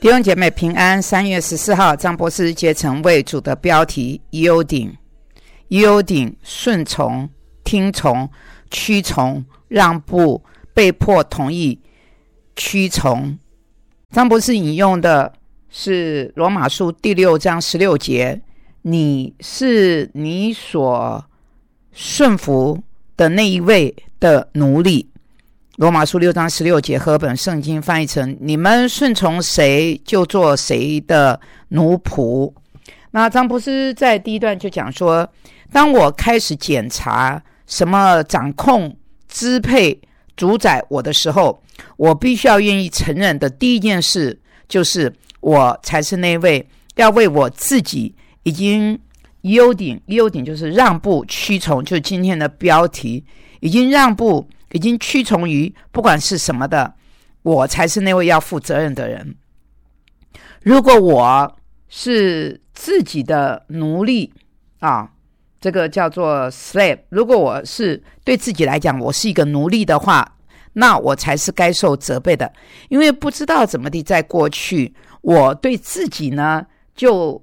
弟兄姐妹平安。3月14号，张博士节成为主的标题 yielding， 顺从、听从、屈从、让步、被迫同意、屈从。张博士引用的是罗马书第6章16节，你是你所顺服的那一位的奴隶。罗马书6章16节，和本圣经翻译成你们顺从谁就做谁的奴仆。那张博士在第一段就讲说，当我开始检查什么掌控、支配、主宰我的时候，我必须要愿意承认的第一件事，就是我才是那位要为我自己已经yielding就是让步、屈从，就是今天的标题，已经让步、已经屈从于不管是什么的，我才是那位要负责任的人。如果我是自己的奴隶啊，这个叫做 slave， 如果我是对自己来讲我是一个奴隶的话，那我才是该受责备的。因为不知道怎么的，在过去我对自己呢就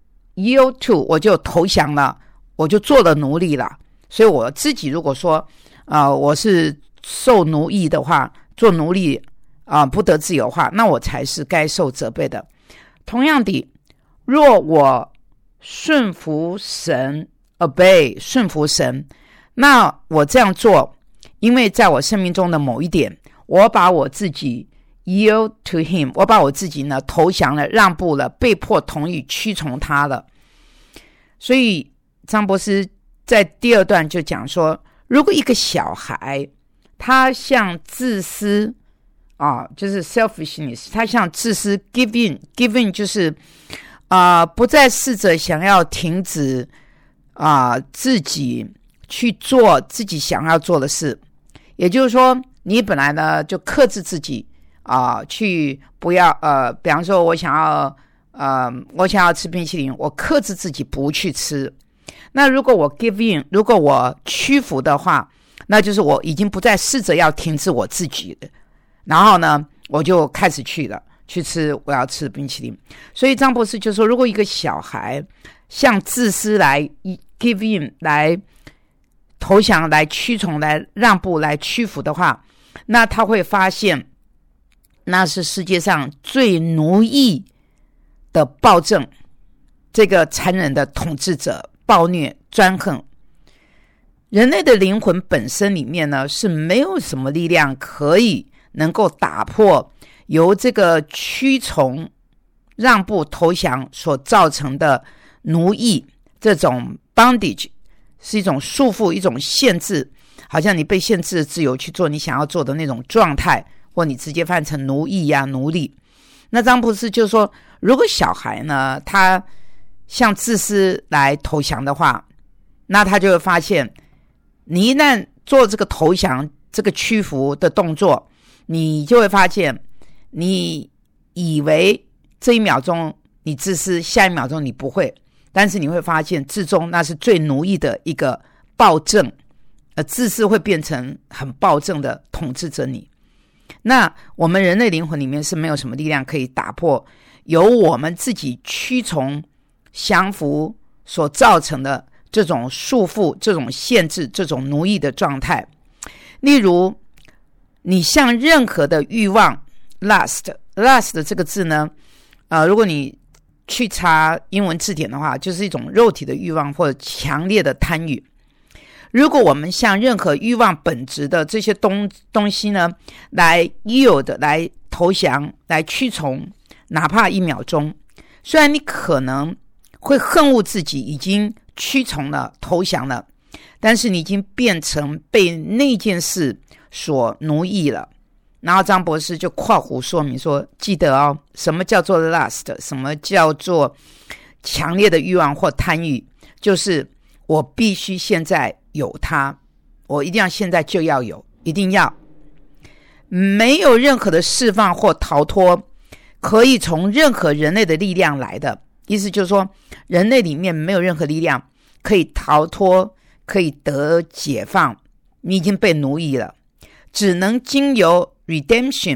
yield to， 我就投降了，我就做了奴隶了。所以我自己如果说我是受奴役的话，做奴隶不得自由的话，那我才是该受责备的。同样的，若我顺服神 obey 顺服神，那我这样做，因为在我生命中的某一点，我把我自己 yield to him， 我把我自己呢投降了、让步了、被迫同意、屈从他了。所以张博士在第二段就讲说，如果一个小孩他像自私就是 selfishness， 他像自私 giving 就是不再试着想要停止自己去做自己想要做的事。也就是说，你本来呢就克制自己去不要比方说我想要吃冰淇淋，我克制自己不去吃。那如果我 give in， 如果我屈服的话，那就是我已经不再试着要停止我自己了，然后呢我就开始去吃我要吃冰淇淋。所以张博士就说，如果一个小孩向自私来 give in， 来投降、来屈从、来让步、来屈服的话，那他会发现那是世界上最奴役的暴政，这个残忍的统治者暴虐专横。人类的灵魂本身里面呢，是没有什么力量可以能够打破由这个屈从、让步、投降所造成的奴役。这种 bondage 是一种束缚、一种限制，好像你被限制的自由去做你想要做的那种状态，或你直接翻成奴役奴隶。那张博士就说，如果小孩呢他向自私来投降的话，那他就会发现，你一旦做这个投降、这个屈服的动作，你就会发现，你以为这一秒钟你自私，下一秒钟你不会，但是你会发现至终那是最奴役的一个暴政，自私会变成很暴政的统治着你。那我们人类灵魂里面是没有什么力量可以打破由我们自己屈从、降服所造成的这种束缚、这种限制、这种奴役的状态。例如，你向任何的欲望 lust 这个字呢如果你去查英文字典的话，就是一种肉体的欲望或者强烈的贪欲。如果我们向任何欲望本质的这些东西呢来 yield 来投降、来屈从，哪怕1秒钟，虽然你可能会恨恶自己已经屈从了、投降了，但是你已经变成被那件事所奴役了。然后张博士就括弧说明说，记得什么叫做 lust， 什么叫做强烈的欲望或贪欲，就是我必须现在有它，我一定要现在就要有，一定要。没有任何的释放或逃脱可以从任何人类的力量来的，意思就是说，人类里面没有任何力量可以逃脱、可以得解放，你已经被奴役了，只能经由 redemption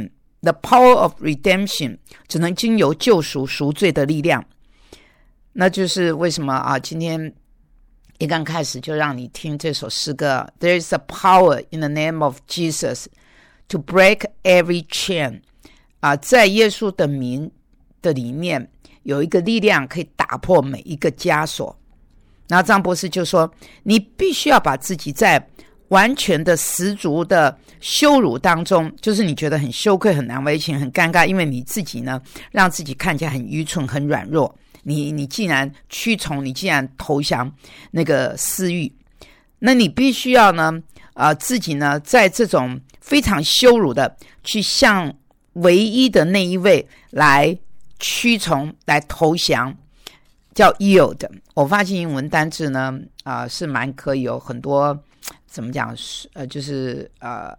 The power of redemption 只能经由救赎赎罪的力量。那就是为什么今天一刚开始就让你听这首诗歌 There is a power in the name of Jesus to break every chain 在耶稣的名的里面有一个力量可以打破每一个枷锁。然后张博士就说，你必须要把自己在完全的十足的羞辱当中，就是你觉得很羞愧很难为情很尴尬，因为你自己呢让自己看起来很愚蠢很软弱，你既然屈从，你既然投降那个私欲，那你必须要呢自己呢在这种非常羞辱的去向唯一的那一位来屈从来投降，叫 yield。 我发现英文单字呢是蛮可以有很多怎么讲就是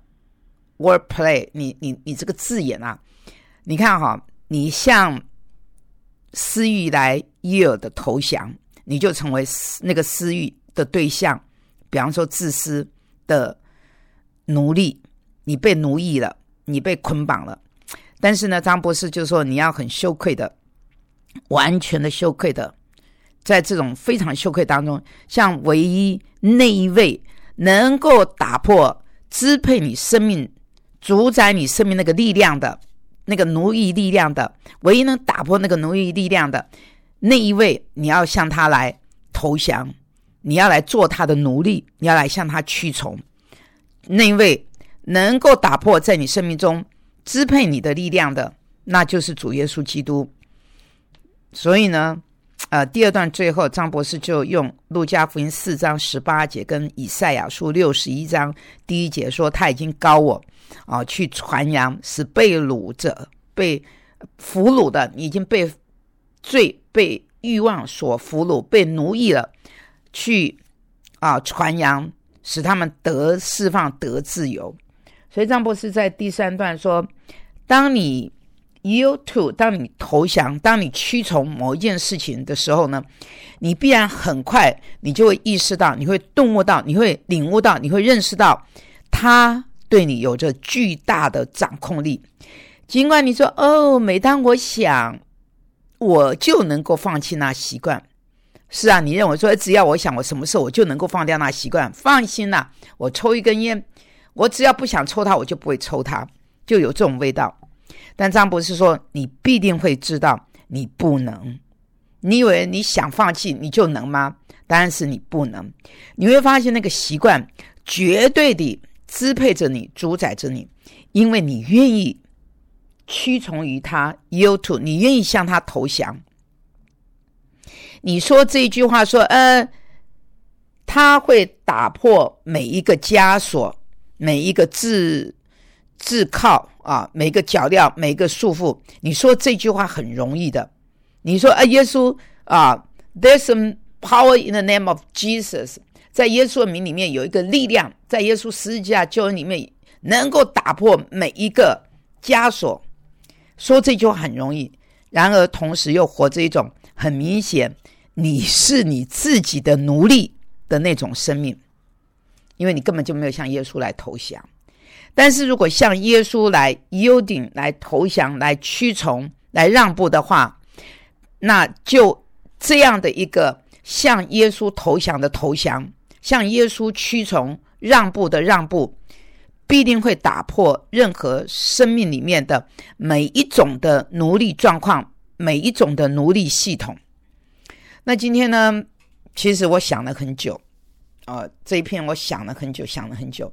wordplay， 你这个字眼你看你向私欲来 yield 的投降，你就成为那个私欲的对象，比方说自私的奴隶，你被奴役了，你被捆绑了。但是呢，张博士就说你要很羞愧的，完全的羞愧的，在这种非常羞愧当中，像唯一那一位能够打破支配你生命主宰你生命那个力量的那个奴役力量的，唯一能打破那个奴役力量的那一位，你要向他来投降，你要来做他的奴隶，你要来向他屈从。那一位能够打破在你生命中支配你的力量的，那就是主耶稣基督。所以呢第二段最后张博士就用路加福音4章18节跟以赛亚书61章第1节说，他已经膏我去传扬，使被掳者被俘虏的，你已经被罪被欲望所俘虏被奴役了，去传扬，使他们得释放得自由。所以张博士在第3段说，当你 yield to 当你投降，当你屈从某一件事情的时候呢，你必然很快你就会意识到，你会顿悟到，你会领悟到，你会认识到他对你有着巨大的掌控力。尽管你说每当我想我就能够放弃那习惯，是你认为说只要我想我什么时候我就能够放掉那习惯，放心啦，我抽一根烟，我只要不想抽它我就不会抽它，就有这种味道。但张博士说，你必定会知道你不能。你以为你想放弃你就能吗？当然是你不能。你会发现那个习惯绝对地支配着你，主宰着你，因为你愿意屈从于他 yield to， 你愿意向他投降。你说这一句话说他会打破每一个枷锁，每一个自靠每一个脚镣，每一个束缚。你说这句话很容易的，你说耶稣there's some power in the name of Jesus， 在耶稣的名里面有一个力量，在耶稣十字架救恩里面能够打破每一个枷锁。说这句话很容易，然而同时又活着一种很明显你是你自己的奴隶的那种生命，因为你根本就没有向耶稣来投降。但是如果向耶稣来 yielding 来投降来屈从来让步的话，那就这样的一个向耶稣投降的投降，向耶稣屈从让步的让步，必定会打破任何生命里面的每一种的奴隶状况，每一种的奴隶系统。那今天呢，其实我想了很久这一篇我想了很久。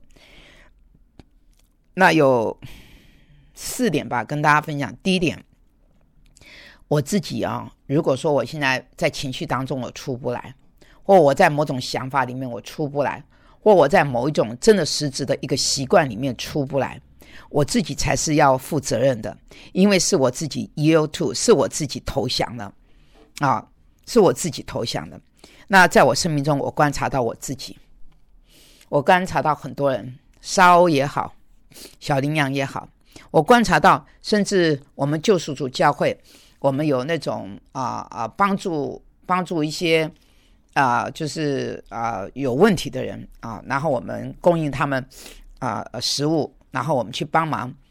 那有4点吧跟大家分享。第一点，我自己如果说我现在在情绪当中我出不来，或我在某种想法里面我出不来，或我在某一种真的实质的一个习惯里面出不来，我自己才是要负责任的，因为是我自己 yield to， 是我自己投降了是我自己投降的。那在我生命中我观察到我自己，我观察到很多人，沙欧也好，小羚羊也好，我观察到甚至我们救赎主教会，我们有那种帮助一些就是有问题的人然后我们供应他们食物，然后我们去帮忙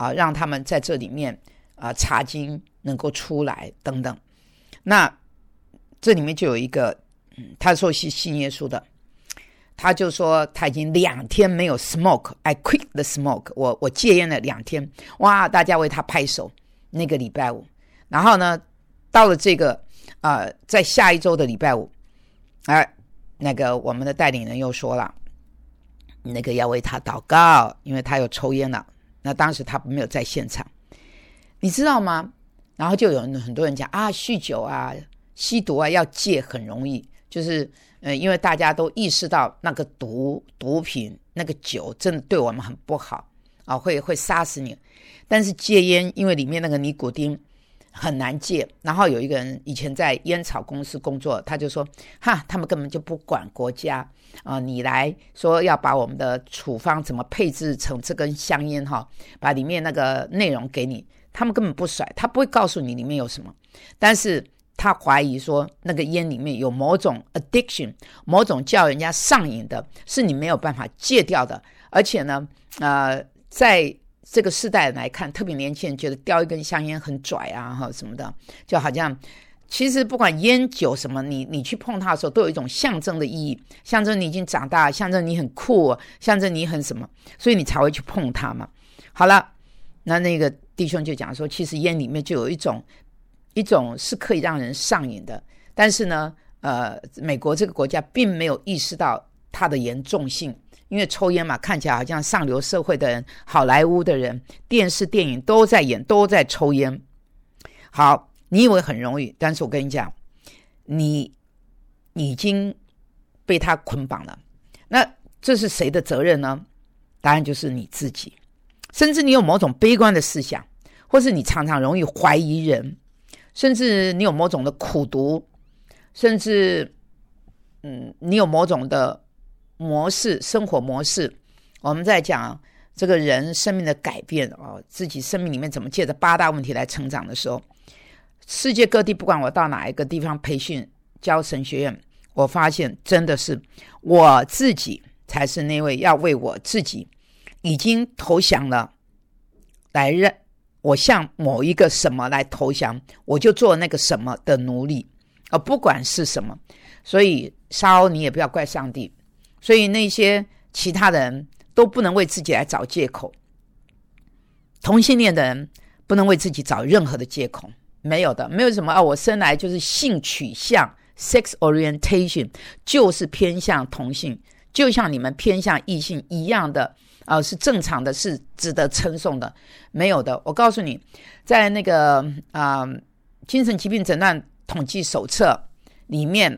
让他们在这里面查经能够出来等等。那这里面就有一个他说是信耶稣的，他就说他已经2天没有 smoke， I quit the smoke， 我戒烟了2天。哇，大家为他拍手。那个礼拜五，然后呢到了这个在下一周的礼拜五，那个我们的带领人又说了，那个要为他祷告，因为他有抽烟了。那当时他没有在现场，你知道吗？然后就有很多人讲酗酒啊、吸毒啊要戒很容易，就是因为大家都意识到那个毒品、那个酒真的对我们很不好会杀死你。但是戒烟，因为里面那个尼古丁很难戒。然后有一个人以前在烟草公司工作，他就说他们根本就不管国家你来说要把我们的处方怎么配置成这根香烟把里面那个内容给你，他们根本不甩，他不会告诉你里面有什么。但是他怀疑说那个烟里面有某种 addiction， 某种叫人家上瘾的，是你没有办法戒掉的。而且呢在这个世代来看，特别年轻人觉得叼一根香烟很拽什么的，就好像其实不管烟酒什么，你去碰它的时候都有一种象征的意义，象征你已经长大，象征你很酷，象征你很什么，所以你才会去碰它嘛。好了，那个弟兄就讲说，其实烟里面就有一种是可以让人上瘾的，但是呢美国这个国家并没有意识到它的严重性。因为抽烟嘛，看起来好像上流社会的人、好莱坞的人、电视电影都在演，都在抽烟。好，你以为很容易，但是我跟你讲，你已经被他捆绑了。那这是谁的责任呢？答案就是你自己。甚至你有某种悲观的思想，或是你常常容易怀疑人，甚至你有某种的苦读，甚至你有某种的模式，生活模式。我们在讲这个人生命的改变自己生命里面怎么借着8大问题来成长的时候，世界各地不管我到哪一个地方培训教神学院，我发现真的是我自己才是那位要为我自己已经投降了，我向某一个什么来投降，我就做那个什么的奴隶，不管是什么。所以沙欧你也不要怪上帝，所以那些其他的人都不能为自己来找借口，同性恋的人不能为自己找任何的借口，没有的，没有什么我生来就是性取向 sex orientation 就是偏向同性，就像你们偏向异性一样的是正常的，是值得称颂的，没有的。我告诉你，在那个精神疾病诊断统计手册里面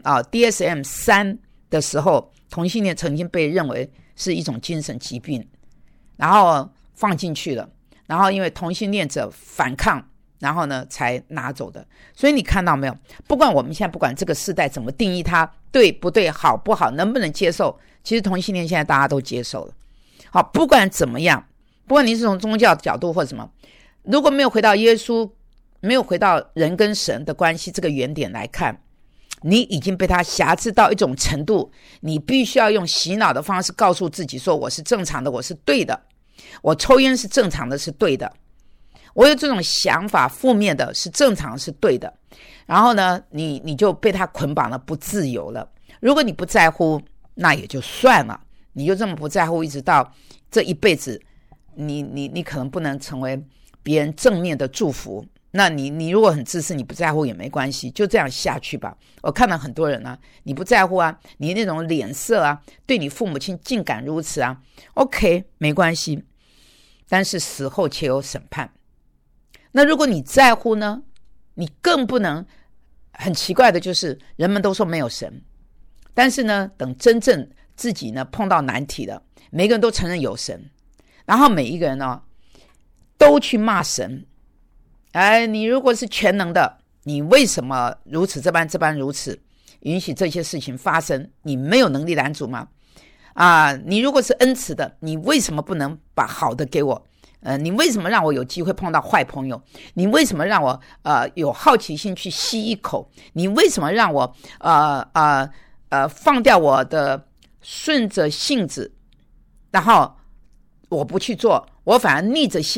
DSM-3 的时候，同性恋曾经被认为是一种精神疾病，然后放进去了，然后因为同性恋者反抗，然后呢才拿走的。所以你看到没有，不管我们现在不管这个世代怎么定义它对不对，好不好，能不能接受，其实同性恋现在大家都接受了。好，不管怎么样，不管你是从宗教的角度或什么，如果没有回到耶稣，没有回到人跟神的关系这个原点来看，你已经被他辖制到一种程度，你必须要用洗脑的方式告诉自己说，我是正常的，我是对的，我抽烟是正常的，是对的，我有这种想法负面的是正常，是对的。然后呢你就被他捆绑了，不自由了。如果你不在乎，那也就算了，你就这么不在乎，一直到这一辈子，你可能不能成为别人正面的祝福。那你如果很自私，你不在乎也没关系，就这样下去吧。我看到很多人你不在乎你那种脸色对你父母亲竟敢如此OK 没关系，但是死后且有审判。那如果你在乎呢，你更不能。很奇怪的就是人们都说没有神，但是呢等真正自己呢碰到难题了，每个人都承认有神，然后每一个人都去骂神。你如果是全能的，你为什么如此这般如此，允许这些事情发生？你没有能力拦阻吗？你如果是恩慈的，你为什么不能把好的给我？你为什么让我有机会碰到坏朋友？你为什么让我有好奇心去吸一口？你为什么让我放掉我的顺着性子，然后我不去做，我反而逆着性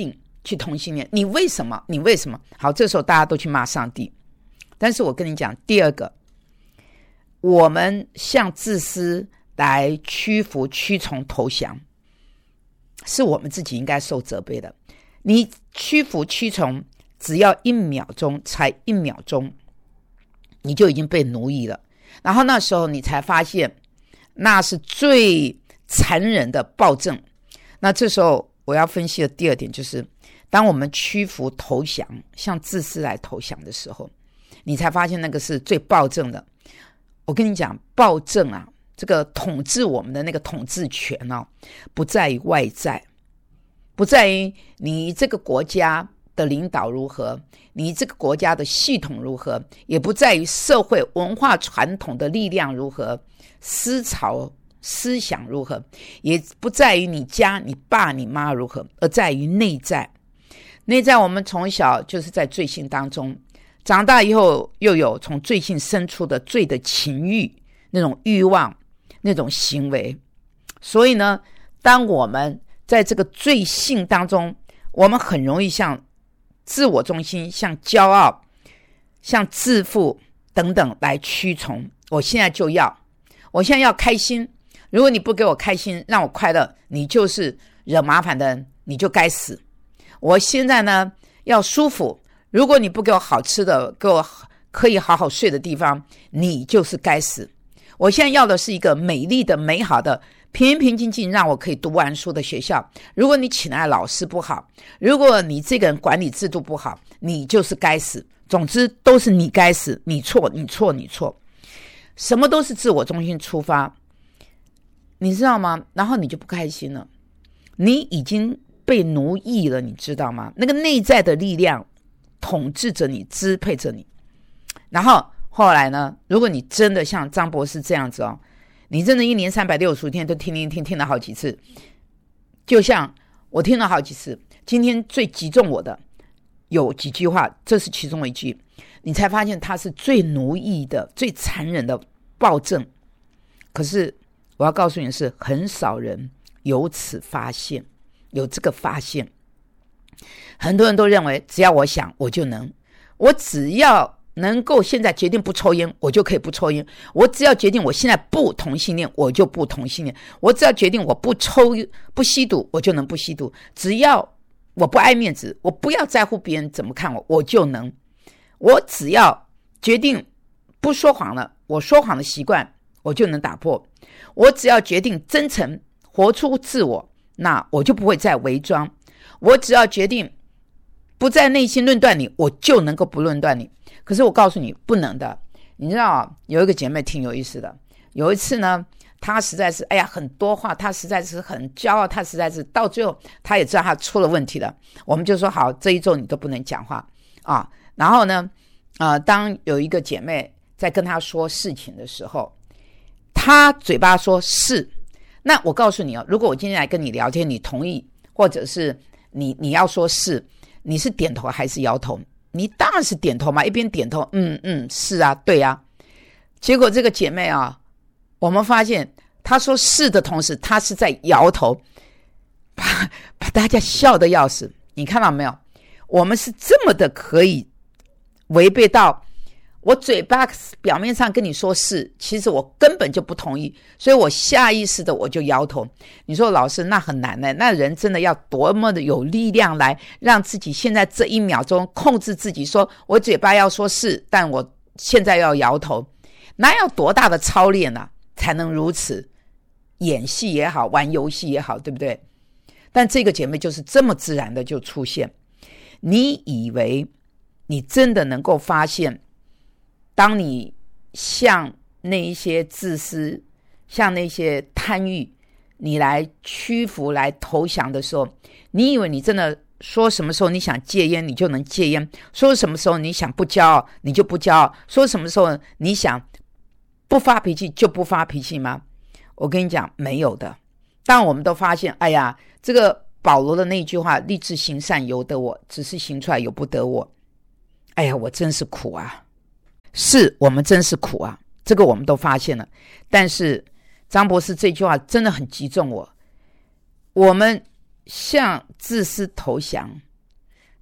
去同性恋？你为什么？你为什么？好，这时候大家都去骂上帝。但是我跟你讲，第二个，我们向自私来屈服、屈从、投降，是我们自己应该受责备的。你屈服、屈从，只要1秒钟，才1秒钟，你就已经被奴役了。然后那时候你才发现，那是最残忍的暴政。那这时候我要分析的第二点就是，当我们屈服投降，向自私来投降的时候，你才发现那个是最暴政的。我跟你讲，暴政啊，这个统治我们的那个统治权不在于外在，不在于你这个国家的领导如何，你这个国家的系统如何，也不在于社会文化传统的力量如何，思潮思想如何，也不在于你家你爸你妈如何，而在于内在。内在我们从小就是在罪性当中，长大以后又有从罪性生出的罪的情欲，那种欲望，那种行为。所以呢，当我们在这个罪性当中，我们很容易向自我中心、向骄傲、向自负等等来屈从。我现在就要，我现在要开心，如果你不给我开心，让我快乐，你就是惹麻烦的人，你就该死。我现在呢要舒服，如果你不给我好吃的，给我可以好好睡的地方，你就是该死。我现在要的是一个美丽的、美好的、平平静静让我可以读完书的学校。如果你请来老师不好，如果你这个人管理制度不好，你就是该死。总之都是你该死，你错，你错，你错，什么都是自我中心出发，你知道吗？然后你就不开心了，你已经被奴役了，你知道吗？那个内在的力量统治着你，支配着你。然后后来呢，如果你真的像张博士这样子你真的1年365天都听了好几次，就像我听了好几次，今天最击中我的有几句话，这是其中一句，你才发现它是最奴役的、最残忍的暴政。可是我要告诉你的是，很少人有此发现，有这个发现。很多人都认为只要我想我就能，我只要能够现在决定不抽烟，我就可以不抽烟，我只要决定我现在不同性恋，我就不同性恋，我只要决定我不吸毒，我就能不吸毒，只要我不爱面子，我不要在乎别人怎么看我，我就能。我只要决定不说谎了，我说谎的习惯我就能打破。我只要决定真诚，活出自我，那我就不会再伪装。我只要决定不在内心论断你，我就能够不论断你。可是我告诉你，不能的。你知道有一个姐妹挺有意思的，有一次呢，她实在是很多话，她实在是很骄傲，她实在是到最后她也知道她出了问题了，我们就说好，这一周你都不能讲话然后呢当有一个姐妹在跟她说事情的时候，她嘴巴说是，那我告诉你如果我今天来跟你聊天，你同意，或者是你要说是，你是点头还是摇头？你当然是点头嘛，一边点头是啊，对啊。结果这个姐妹我们发现她说是的同时，她是在摇头，把大家笑得要死。你看到没有？我们是这么的可以违背到，我嘴巴表面上跟你说是，其实我根本就不同意，所以我下意识的我就摇头。你说老师那很难呢，那人真的要多么的有力量来让自己现在这1秒钟控制自己，说我嘴巴要说是，但我现在要摇头，哪有多大的操练才能如此？演戏也好，玩游戏也好，对不对？但这个姐妹就是这么自然的就出现。你以为你真的能够发现，当你向那一些自私，向那些贪欲，你来屈服来投降的时候，你以为你真的说什么时候你想戒烟你就能戒烟，说什么时候你想不骄傲你就不骄傲，说什么时候你想不发脾气就不发脾气吗？我跟你讲，没有的。当我们都发现这个保罗的那句话，立志行善由得我，只是行出来由不得我，我真是苦啊。是我们真是苦啊，这个我们都发现了。但是张博士这句话真的很击中我。我们向自私投降，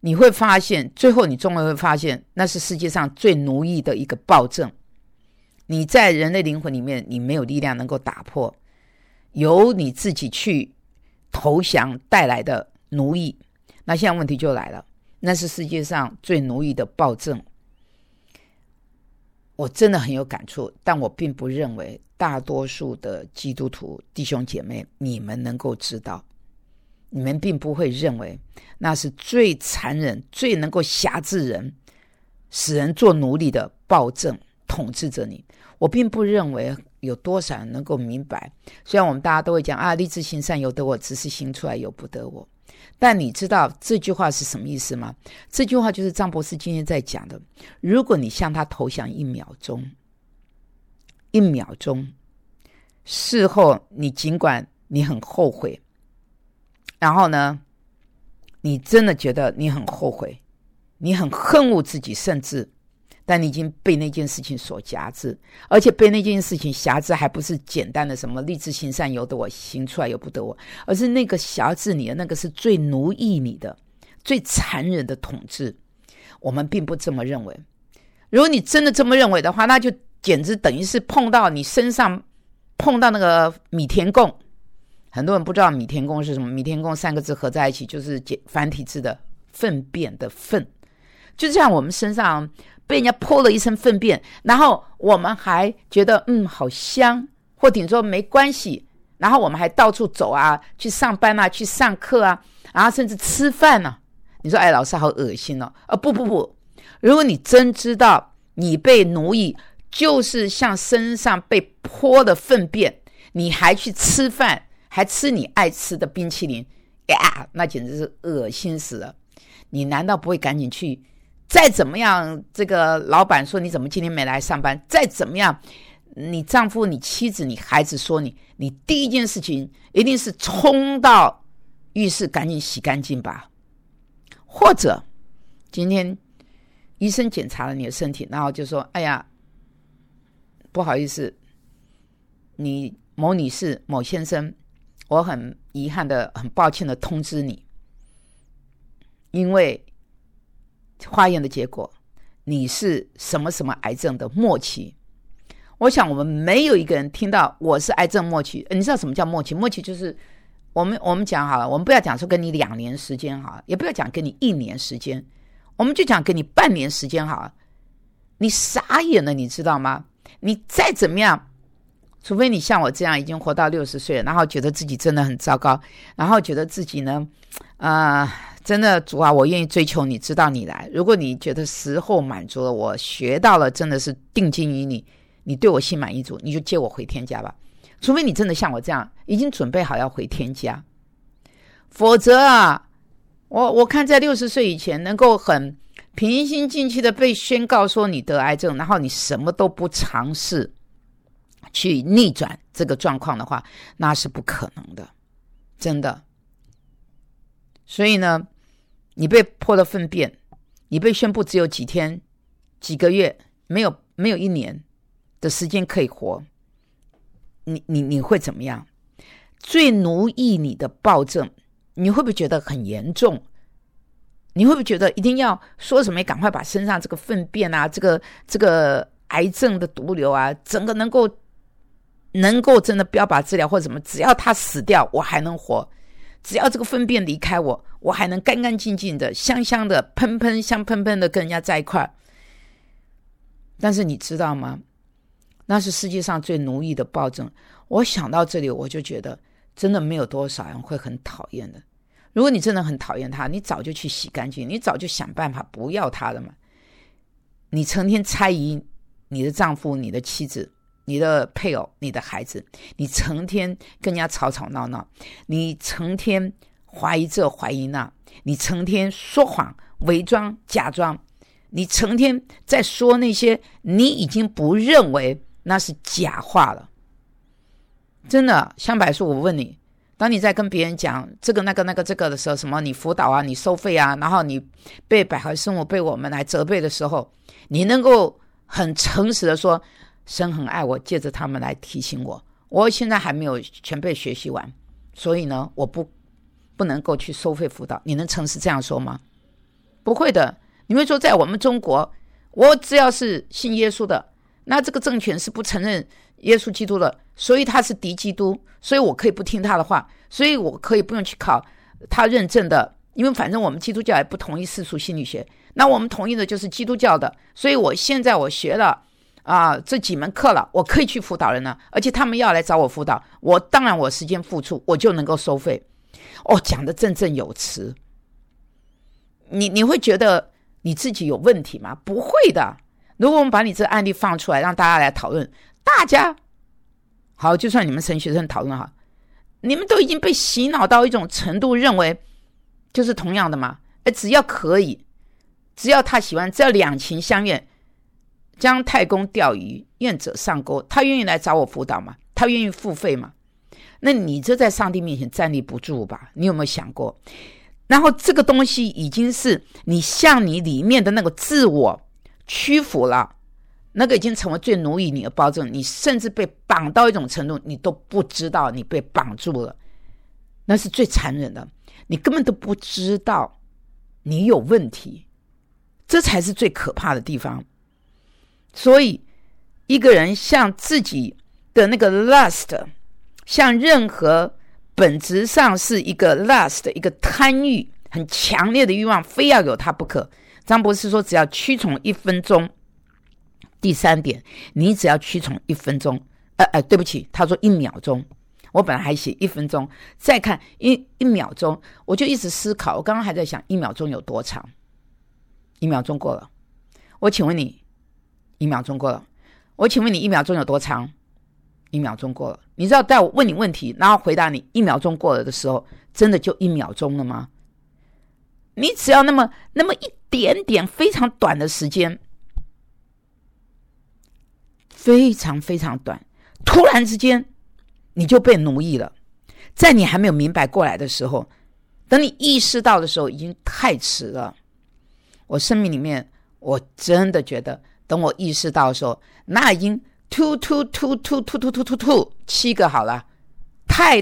你会发现，最后你终于会发现，那是世界上最奴役的一个暴政。你在人类灵魂里面，你没有力量能够打破，由你自己去投降带来的奴役。那现在问题就来了，那是世界上最奴役的暴政。我真的很有感触，但我并不认为大多数的基督徒弟兄姐妹你们能够知道，你们并不会认为那是最残忍最能够辖制人使人做奴隶的暴政统治着你。我并不认为有多少人能够明白，虽然我们大家都会讲啊，立志行善由得我，只是行出来由不得我，但你知道这句话是什么意思吗？这句话就是张博士今天在讲的，如果你向他投降1秒钟，事后你尽管你很后悔，然后呢你真的觉得你很后悔，你很恨恶自己，甚至但你已经被那件事情所辖制，而且被那件事情辖制还不是简单的什么立志行善由得我，行出来由不得我，而是那个辖制你的那个是最奴役你的最残忍的统治。我们并不这么认为，如果你真的这么认为的话，那就简直等于是碰到你身上碰到那个米田共。很多人不知道米田共是什么，米田共3个字合在一起就是繁体字的粪便的粪，就像我们身上被人家泼了一身粪便，然后我们还觉得好香，或顶多没关系，然后我们还到处走啊，去上班啊，去上课啊，然后甚至吃饭啊。你说老师好恶心哦。不，如果你真知道你被奴役就是像身上被泼的粪便，你还去吃饭，还吃你爱吃的冰淇淋呀，那简直是恶心死了。你难道不会赶紧去，再怎么样这个老板说你怎么今天没来上班，再怎么样你丈夫你妻子你孩子说你第一件事情一定是冲到浴室赶紧洗干净吧。或者今天医生检查了你的身体，然后就说哎呀不好意思，你某女士某先生，我很遗憾的很抱歉的通知你，因为化验的结果你是什么什么癌症的末期。我想我们没有一个人听到我是癌症末期。你知道什么叫末期？末期就是我们讲好了，我们不要讲说给你2年时间好了，也不要讲给你1年时间，我们就讲给你半年时间好了。你傻眼了，你知道吗？你再怎么样，除非你像我这样已经活到60岁了，然后觉得自己真的很糟糕，然后觉得自己呢真的主啊，我愿意追求你，直到你来。如果你觉得时候满足了，我学到了，真的是定睛于你，你对我心满意足，你就接我回天家吧。除非你真的像我这样已经准备好要回天家，否则啊，我看在60岁以前能够很平心静气的被宣告说你得癌症，然后你什么都不尝试去逆转这个状况的话，那是不可能的，真的。所以呢，你被泼了粪便，你被宣布只有几天几个月，没有1年的时间可以活，你会怎么样？最奴役你的暴政，你会不会觉得很严重？你会不会觉得一定要说什么赶快把身上这个粪便啊，这个癌症的毒瘤啊，整个能够真的标靶治疗或者什么，只要他死掉我还能活，只要这个粪便离开我还能干干净净的香香的香喷喷的跟人家在一块。但是你知道吗？那是世界上最奴役的暴政。我想到这里我就觉得真的没有多少人会很讨厌的。如果你真的很讨厌他，你早就去洗干净，你早就想办法不要他了嘛。你成天猜疑你的丈夫你的妻子你的配偶你的孩子，你成天跟人家吵吵闹闹，你成天怀疑这怀疑那，你成天说谎伪装假装，你成天在说那些你已经不认为那是假话了。真的，香柏树，我问你，当你在跟别人讲这个那个这个的时候，什么你辅导啊，你收费啊，然后你被百合生活被我们来责备的时候，你能够很诚实的说神很爱我，借着他们来提醒我现在还没有全被学习完，所以呢我不能够去收费辅导，你能诚实这样说吗？ 不会的。你会说在我们中国，我只要是信耶稣的，那这个政权是不承认耶稣基督的，所以他是敌基督，所以我可以不听他的话，所以我可以不用去考他认证的，因为反正我们基督教也不同意世俗心理学，那我们同意的就是基督教的，所以我现在我学了这几门课了，我可以去辅导人了，而且他们要来找我辅导，我当然我时间付出，我就能够收费。讲得振振有词，你会觉得你自己有问题吗？不会的。如果我们把你这个案例放出来，让大家来讨论，大家好，就算你们神学生讨论好，你们都已经被洗脑到一种程度，认为就是同样的嘛。只要可以，只要他喜欢，只要两情相悦，将太公钓鱼，愿者上钩，他愿意来找我辅导嘛？他愿意付费嘛？那你这在上帝面前站立不住吧？你有没有想过？然后这个东西已经是你向你里面的那个自我屈服了，那个已经成为最奴役你的保证，你甚至被绑到一种程度，你都不知道你被绑住了，那是最残忍的，你根本都不知道你有问题，这才是最可怕的地方。所以一个人向自己的那个 lust， 像任何本质上是一个 lust， 一个贪欲，很强烈的欲望，非要有它不可。张博士说只要屈从1分钟。第三点，你只要屈从1分钟，对不起，他说1秒钟，我本来还写1分钟，再看一秒钟，我就一直思考，我刚刚还在想1秒钟有多长，1秒钟过了，我请问你1秒钟过了，我请问你1秒钟有多长？1秒钟过了。你知道在我问你问题，然后回答你1秒钟过了的时候，真的就1秒钟了吗？你只要那么一点点非常短的时间，非常非常短，突然之间你就被奴役了。在你还没有明白过来的时候，等你意识到的时候，已经太迟了。我生命里面，我真的觉得，等我意识到的时候，那已经7个好了，太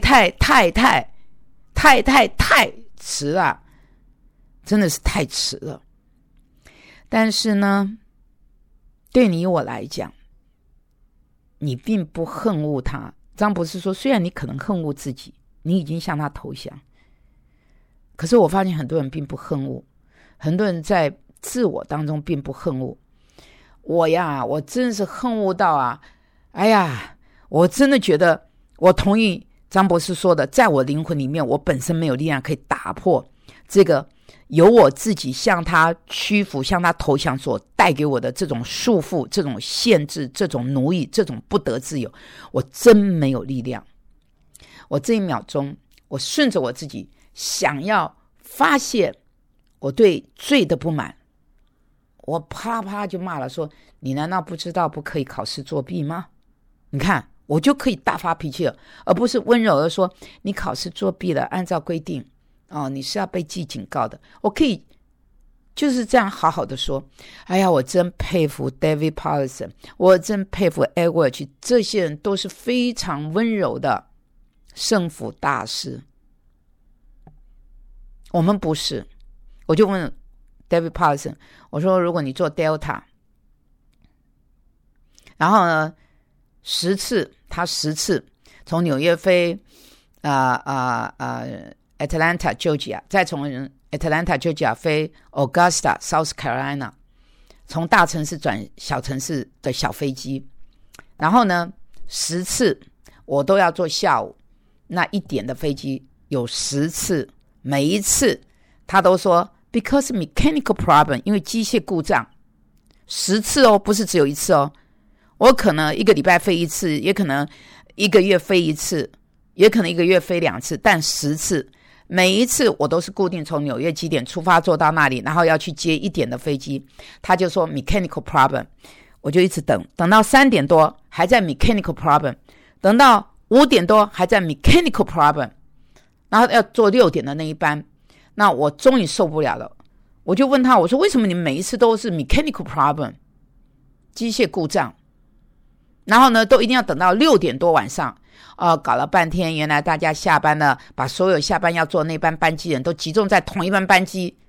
迟了，真的是太迟了。但是呢，对你我来讲，你并不恨恶他。张博士说，虽然你可能恨恶自己，你已经向他投降，可是我发现很多人并不恨恶，很多人在自我当中并不恨恶。我真的是恨恶到我真的觉得，我同意张博士说的，在我灵魂里面，我本身没有力量可以打破这个由我自己向他屈服、向他投降所带给我的这种束缚、这种限制、这种奴役、这种不得自由，我真没有力量。我这1秒钟，我顺着我自己想要发泄我对罪的不满，我啪啦啪啦就骂了，说你难道不知道不可以考试作弊吗？你看我就可以大发脾气了，而不是温柔的说你考试作弊了，按照规定你是要被记警告的。我可以就是这样好好的说，我真佩服 David Powlison， 我真佩服 Edward， 这些人都是非常温柔的圣父大师。我们不是。我就问 David Powlison， 我说如果你做 Delta， 然后呢他10次从纽约飞Atlanta Georgia， 再从 Atlanta Georgia 飞 Augusta South Carolina， 从大城市转小城市的小飞机，然后呢10次我都要坐下午那1点的飞机，有10次，每一次他都说 because mechanical problem， 因为机械故障。10次不是只有1次我可能1个礼拜飞1次，也可能1个月飞1次，也可能1个月飞2次，但10次，每一次我都是固定从纽约几点出发坐到那里，然后要去接1点的飞机。他就说 mechanical problem， 我就一直等到3点多还在 mechanical problem， 等到5点多还在 mechanical problem， 然后要坐6点的那一班。那我终于受不了了，我就问他，我说为什么你们每一次都是 mechanical problem， 机械故障，然后呢都一定要等到6点多晚上搞了半天，原来大家下班了，把所有下班要坐那班班机人都集中在同一班班机。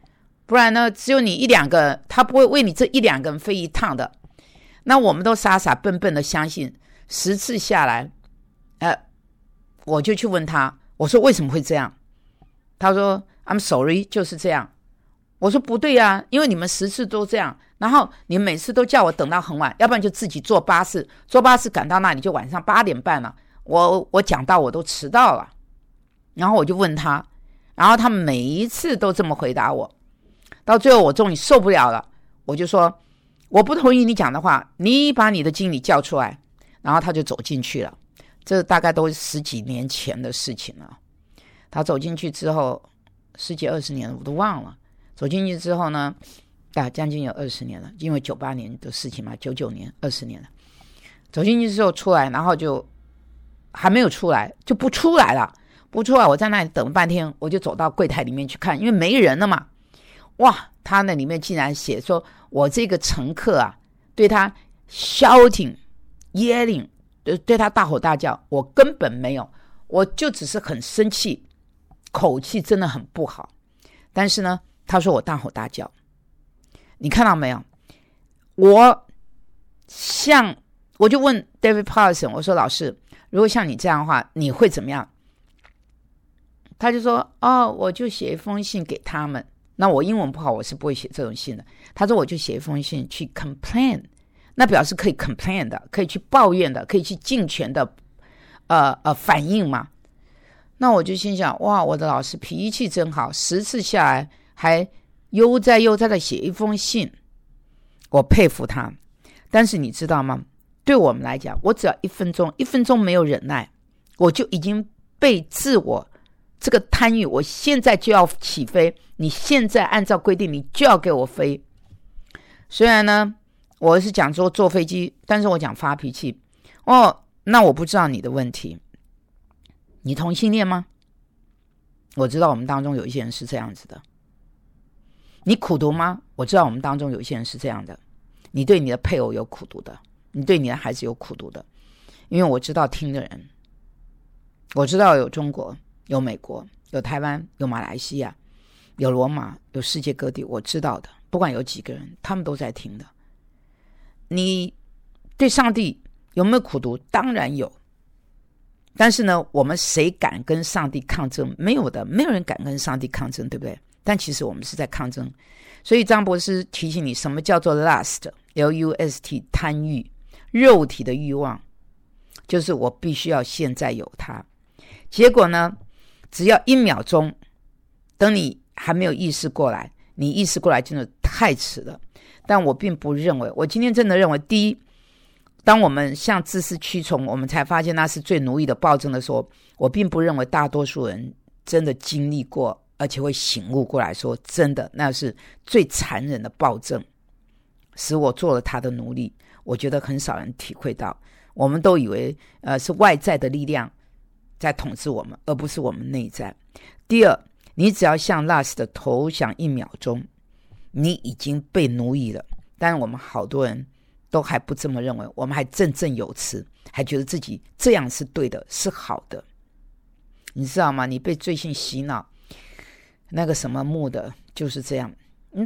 不然呢，只有你一两个，他不会为你这一两个人飞一趟的。那我们都傻傻笨笨的相信，10次下来，我就去问他，我说为什么会这样？他说 I'm sorry， 就是这样。我说不对啊，因为你们10次都这样，然后你每次都叫我等到很晚，要不然就自己坐巴士赶到那里就晚上8点半了。我讲到我都迟到了，然后我就问他，然后他每一次都这么回答我。到最后我终于受不了了，我就说我不同意你讲的话，你把你的经理叫出来。然后他就走进去了，这大概都是10几年前的事情了。他走进去之后10几20年了，我都忘了。走进去之后呢，将近有20年了，因为98年的事情嘛，99年20年了。走进去之后出来，然后就还没有出来，就不出来了。不出来，我在那里等了半天，我就走到柜台里面去看，因为没人了嘛。哇，他那里面竟然写说我这个乘客啊，对他 shouting yelling， 对他大吼大叫。我根本没有，我就只是很生气，口气真的很不好。但是呢，他说我大吼大叫，你看到没有？我就问 David Paulson， 我说老师，如果像你这样的话，你会怎么样？他就说我就写一封信给他们。那我英文不好，我是不会写这种信的。他说我就写一封信去 complain， 那表示可以 complain 的，可以去抱怨的，可以去尽全的反应嘛。那我就心想，哇，我的老师脾气真好，10次下来还悠哉的写一封信，我佩服他。但是你知道吗？对我们来讲，我只要1分钟没有忍耐，我就已经被自我这个贪欲，我现在就要起飞，你现在按照规定你就要给我飞。虽然呢我是讲说坐飞机，但是我讲发脾气。那我不知道你的问题，你同性恋吗？我知道我们当中有一些人是这样子的。你苦毒吗？我知道我们当中有一些人是这样的。你对你的配偶有苦毒的，你对你的孩子有苦毒的。因为我知道听的人，我知道有中国，有美国，有台湾，有马来西亚，有罗马，有世界各地，我知道的，不管有几个人，他们都在听的。你对上帝有没有苦毒？当然有。但是呢，我们谁敢跟上帝抗争？没有的，没有人敢跟上帝抗争，对不对？但其实我们是在抗争。所以张博士提醒你，什么叫做 lust， L-U-S-T， 贪欲，肉体的欲望，就是我必须要现在有它。结果呢，只要1秒钟，等你还没有意识过来，你意识过来真的太迟了。但我并不认为，我今天真的认为，第一，当我们向自私屈从，我们才发现那是最奴役的暴政的时候，我并不认为大多数人真的经历过，而且会醒悟过来说，真的那是最残忍的暴政，使我做了他的奴隶。我觉得很少人体会到，我们都以为是外在的力量在统治我们，而不是我们内在。第二，你只要向 lust 的投降1秒钟，你已经被奴役了。但是我们好多人都还不这么认为，我们还振振有词，还觉得自己这样是对的，是好的。你知道吗？你被罪性洗脑，那个什么木的就是这样，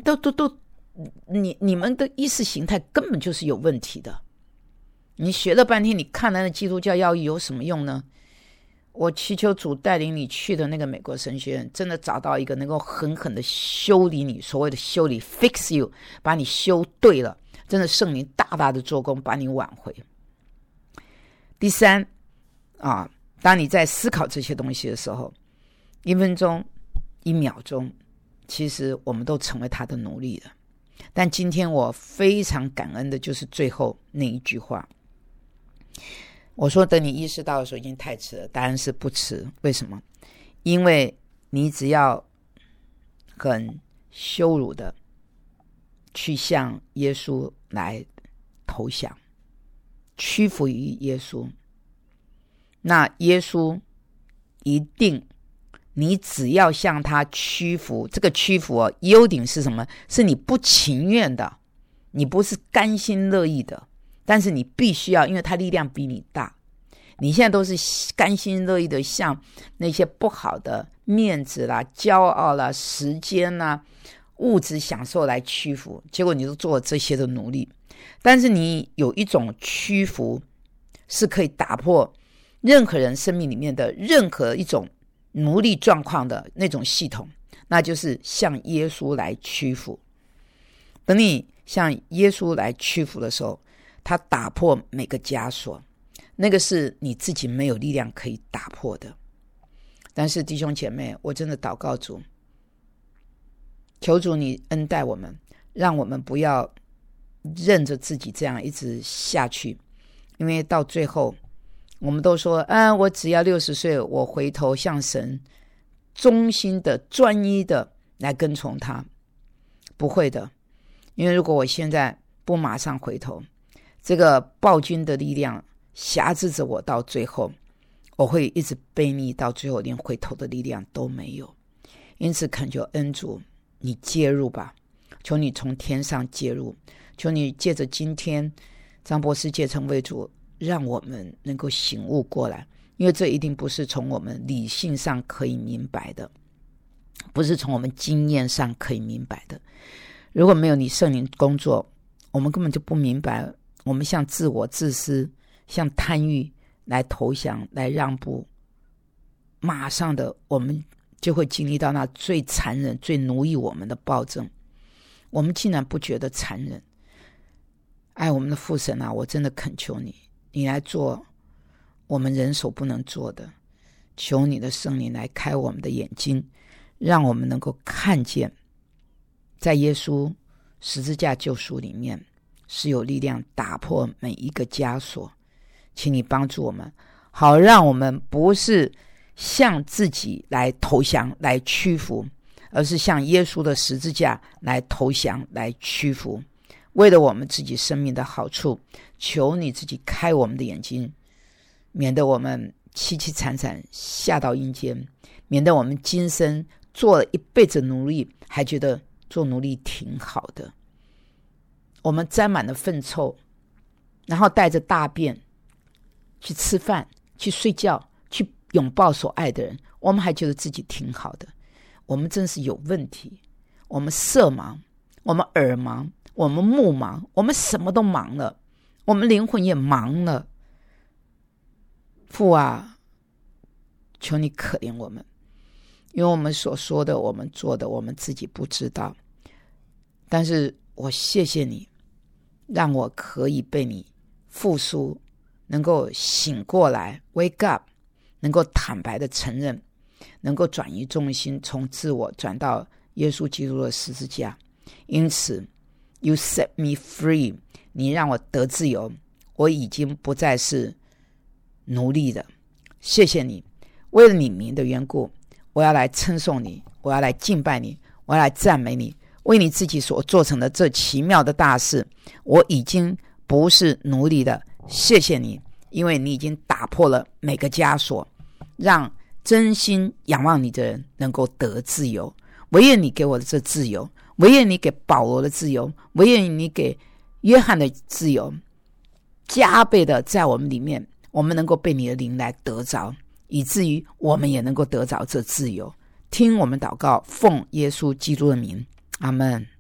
你们的意识形态根本就是有问题的。你学了半天，你看了那基督教教义有什么用呢？我祈求主带领你去的那个美国神学院，真的找到一个能够狠狠的修理你，所谓的修理 fix you， 把你修对了，真的圣灵大大的做工，把你挽回。第三当你在思考这些东西的时候，1分钟1秒钟，其实我们都成为他的奴隶了。但今天我非常感恩的就是最后那一句话，我说等你意识到的时候已经太迟了。答案是不迟。为什么？因为你只要很羞辱的去向耶稣来投降，屈服于耶稣，那耶稣一定，你只要向他屈服，这个屈服优点是什么？是你不情愿的，你不是甘心乐意的，但是你必须要，因为他力量比你大。你现在都是甘心乐意的向那些不好的面子啦、骄傲啦、时间啦， 物质享受来屈服，结果你都做了这些的努力。但是你有一种屈服是可以打破任何人生命里面的任何一种奴隶状况的那种系统，那就是向耶稣来屈服。等你向耶稣来屈服的时候，他打破每个枷锁，那个是你自己没有力量可以打破的。但是弟兄姐妹，我真的祷告主，求主你恩待我们，让我们不要任着自己这样一直下去。因为到最后我们都说我只要60岁，我回头向神忠心的专一的来跟从他。不会的，因为如果我现在不马上回头，这个暴君的力量辖制着我，到最后我会一直悖逆，到最后连回头的力量都没有。因此恳求恩主你介入吧，求你从天上介入，求你借着今天张博士借成为主，让我们能够醒悟过来。因为这一定不是从我们理性上可以明白的，不是从我们经验上可以明白的。如果没有你圣灵工作，我们根本就不明白，我们向自我自私，向贪欲来投降，来让步，马上的我们就会经历到那最残忍最奴役我们的暴政。我们竟然不觉得残忍。爱我们的父神啊，我真的恳求你，你来做我们人手不能做的。求你的圣灵来开我们的眼睛，让我们能够看见在耶稣十字架救赎里面是有力量打破每一个枷锁。请你帮助我们，好让我们不是向自己来投降来屈服，而是向耶稣的十字架来投降来屈服。为了我们自己生命的好处，求你自己开我们的眼睛，免得我们凄凄惨惨下到阴间，免得我们今生做了一辈子奴隶，还觉得做奴隶挺好的。我们沾满了粪臭，然后带着大便去吃饭，去睡觉，去拥抱所爱的人，我们还觉得自己挺好的。我们真是有问题。我们色盲，我们耳盲，我们目盲，我们什么都盲了，我们灵魂也盲了。父啊，求你可怜我们，因为我们所说的我们做的我们自己不知道。但是我谢谢你，让我可以被你复苏，能够醒过来 wake up， 能够坦白的承认，能够转移重心，从自我转到耶稣基督的十字架。因此 You set me free， 你让我得自由，我已经不再是奴隶的。谢谢你，为了你名的缘故，我要来称颂你，我要来敬拜你，我要来赞美你。为你自己所做成的这奇妙的大事，我已经不是奴隶的。谢谢你，因为你已经打破了每个枷锁，让真心仰望你的人能够得自由。唯愿你给我的这自由，唯愿你给保罗的自由，唯愿你给约翰的自由，加倍的在我们里面，我们能够被你的灵来得着，以至于我们也能够得着这自由。听我们祷告，奉耶稣基督的名，阿们。